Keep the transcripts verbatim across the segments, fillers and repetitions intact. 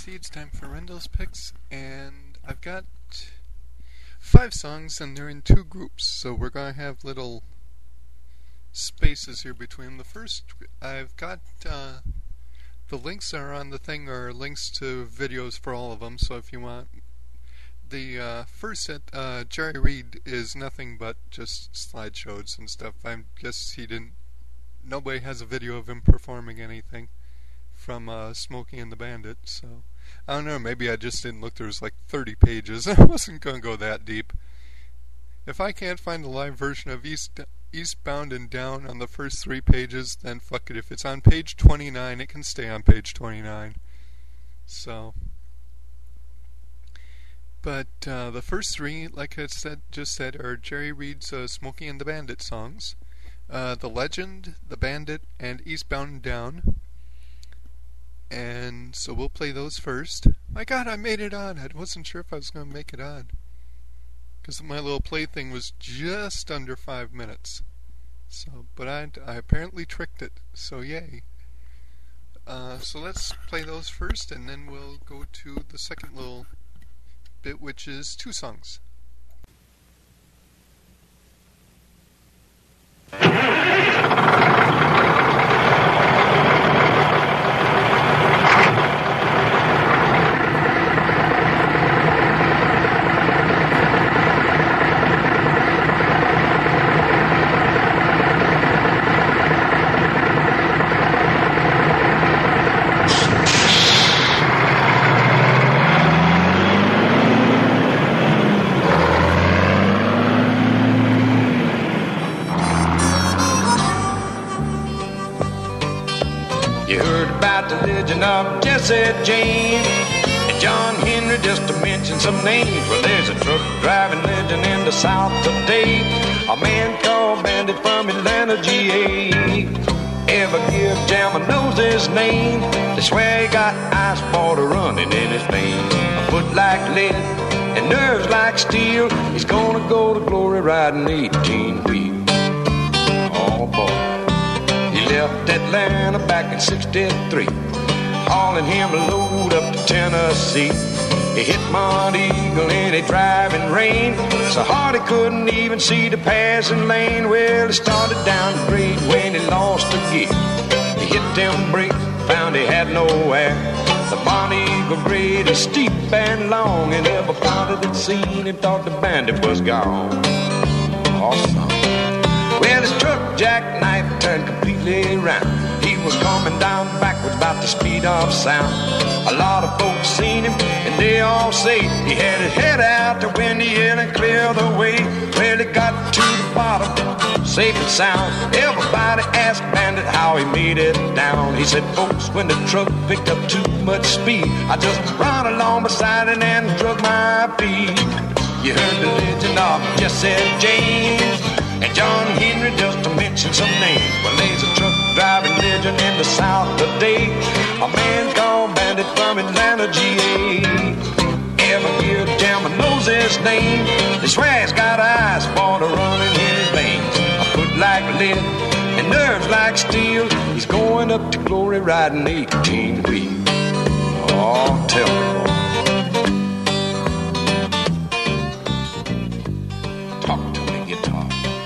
see it's time for Rendell's picks, and I've got five songs, and they're in two groups, so we're going to have little spaces here between. The first, I've got uh, the links are on the thing are links to videos for all of them, so if you want. The uh, first set, uh, Jerry Reed, is nothing but just slideshows and stuff. I guess he didn't, nobody has a video of him performing anything from uh, Smokey and the Bandit, so I don't know, maybe I just didn't look. There was like thirty pages. I wasn't going to go that deep. If I can't find the live version of East, Eastbound and Down on the first three pages, then fuck it. If it's on page twenty-nine, it can stay on page twenty-nine. So, but uh, the first three, like I said, just said, are Jerry Reed's uh, Smokey and the Bandit songs. Uh, the Legend, The Bandit, and Eastbound and Down. And so we'll play those first. My God, I made it on. I wasn't sure if I was going to make it on, because my little play thing was just under five minutes. So, but I, I apparently tricked it. So yay. Uh, so let's play those first, and then we'll go to the second little bit, which is two songs. The legend of Jesse James and John Henry, just to mention some names. Well, there's a truck driving legend in the South today, a man called Bandit from Atlanta, G A. Ever give Jam knows his name. They swear he got ice water running in his veins, a foot like lead and nerves like steel. He's gonna go to glory riding eighteen wheels. Oh boy, left Atlanta back in sixty-three, hauling him a load up to Tennessee. He hit Mount Eagle in a driving rain, so hard he couldn't even see the passing lane. Well, he started down the grade when he lost a gear. He hit them brakes, found he had no air. The Mount Eagle grade is steep and long, and everybody that seen him thought the bandit was gone. Awesome. Well, his truck jackknife turned completely round. He was coming down backwards about the speed of sound. A lot of folks seen him, and they all say he had his head out to win the hill and clear the way. Well, he got to the bottom, safe and sound. Everybody asked Bandit how he made it down. He said, folks, when the truck picked up too much speed, I just run along beside it and drug my feet. You heard the legend of Jesse James and John Henry, just to mention some names. Well, there's a truck driving legend in the South today, a man called Bandit from Atlanta, G A. Every gear jammer knows his name. They swear he's got ice water running in his veins, a foot like lead and nerves like steel. He's going up to glory riding eighteen wheels. Oh, tell me, boy. Talk to me, guitar.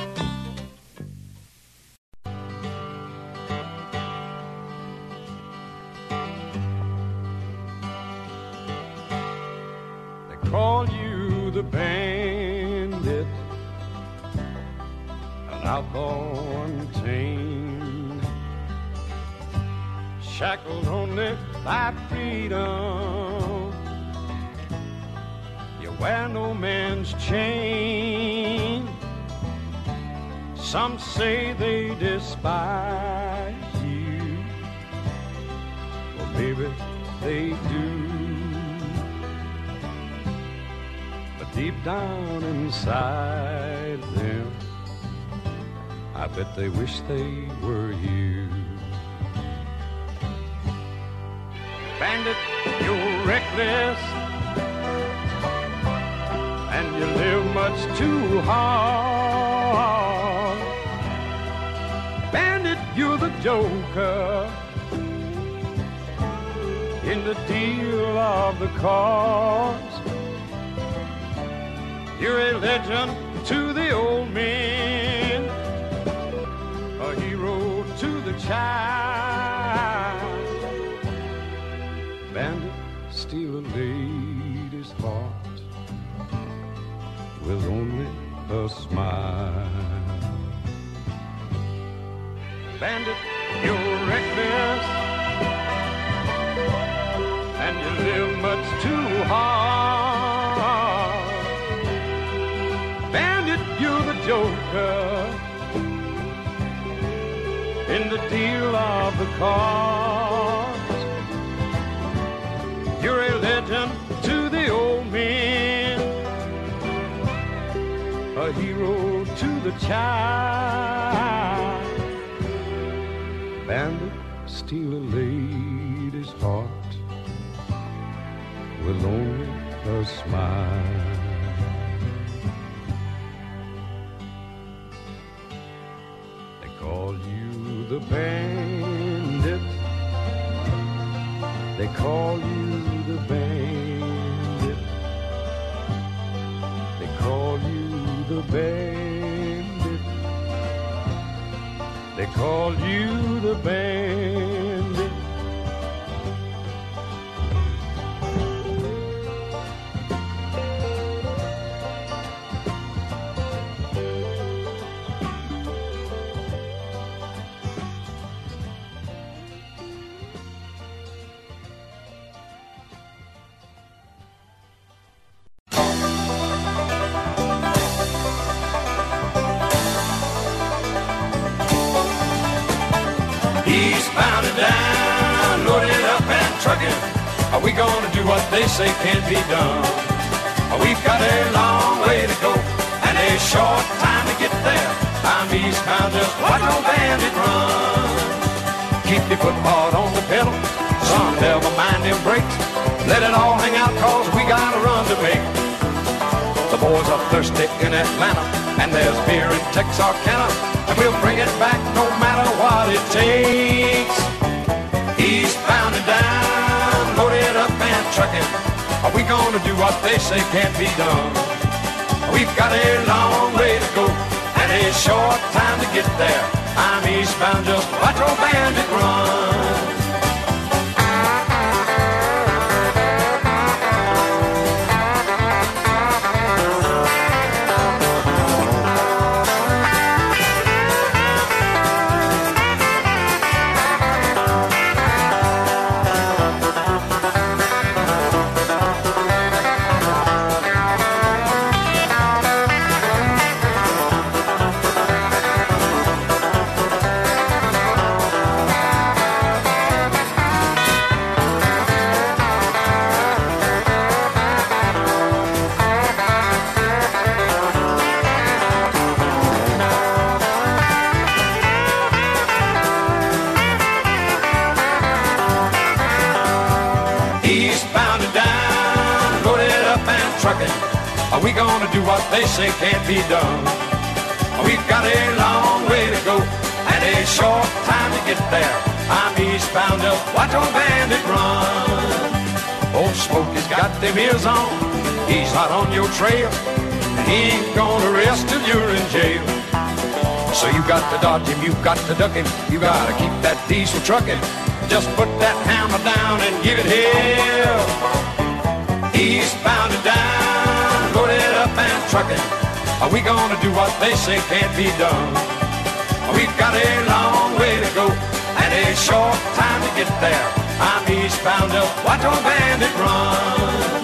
Call you the bandit, an outlaw untamed, shackled only by freedom. You wear no man's chain. Some say they despise you. Well, maybe they do. Deep down inside them, I bet they wish they were you. Bandit, you're reckless, and you live much too hard. Bandit, you're the joker in the deal of the cause. You're a legend to the old men, a hero to the child. Bandit, steal a lady's heart with only a smile. Bandit, you're reckless and you live much too hard. Bandit, you're the joker in the deal of the cause. You're a legend to the old men, a hero to the child. Bandit, steal a lady's heart with only a smile. They call you the bandit. They call you the bandit. They call you the bandit. They call you the bandit. Eastbound and down, loaded up and trucking. Are we gonna do what they say can't be done? We've got a long way to go and a short time to get there. I'm eastbound, just watch old bandit run. Keep your foot hard on the pedal, son, never mind them brakes. Let it all hang out, cause we got a run to make. The boys are thirsty in Atlanta, and there's beer in Texarkana, and we'll bring it back no matter what it takes. Eastbound and down, loaded up and trucking. Are we gonna do what they say can't be done? We've got a long way to go and a short time to get there. I'm eastbound, just watch old bandit run. Eastbound and down, loaded up and trucking. Are we gonna do what they say can't be done? We've got a long way to go and a short time to get there. I'm eastbound, just watch old bandit run. Old Smokey's got them ears on, he's hot on your trail, and he ain't gonna rest till you're in jail. So you got to dodge him, you got to duck him, you gotta keep that diesel trucking. Just put that hammer down and give it hell. Eastbound and down, loaded up and trucking. Are we gonna do what they say can't be done? We've got a long way to go and a short time to get there. I'm eastbound, just watch old bandit run.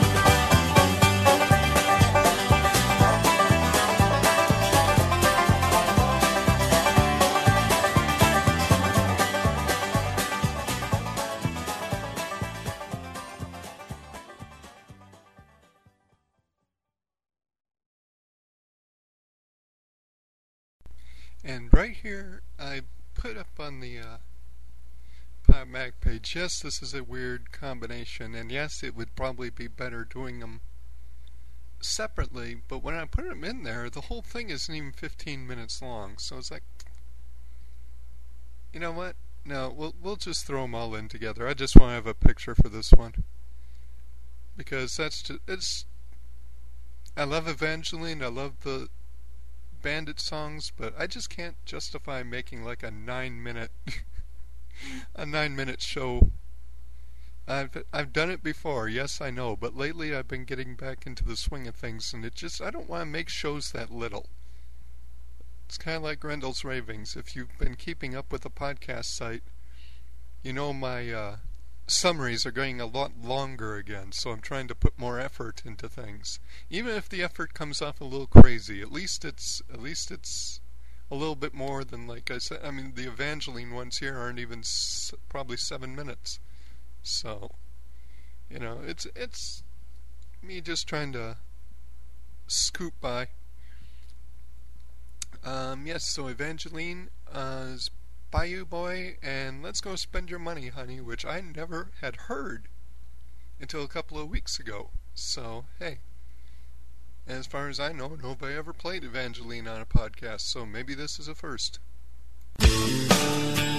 And right here, I put up on the uh, Pop Mag page, yes, this is a weird combination, and yes, it would probably be better doing them separately, but when I put them in there, the whole thing isn't even fifteen minutes long, so it's like, you know what, No, we'll we'll just throw them all in together. I just want to have a picture for this one because that's just it's. I love Evangeline. I love the Bandit songs, but I just can't justify making like a nine minute a nine minute show. I've I've done it before, yes I know, but lately I've been getting back into the swing of things, and it just I don't want to make shows that little. It's kind of like Grendel's Ravings. If you've been keeping up with the podcast site, you know my uh, summaries are getting a lot longer again, so I'm trying to put more effort into things. Even if the effort comes off a little crazy, at least it's at least it's a little bit more than, like I said. I mean, the Evangeline ones here aren't even s- probably seven minutes. So, you know, it's it's me just trying to scoop by. Um, yes, so Evangeline uh, is Bayou Boy and Let's Go Spend Your Money, Honey, which I never had heard until a couple of weeks ago. So, hey, as far as I know, nobody ever played Evangeline on a podcast, so maybe this is a first.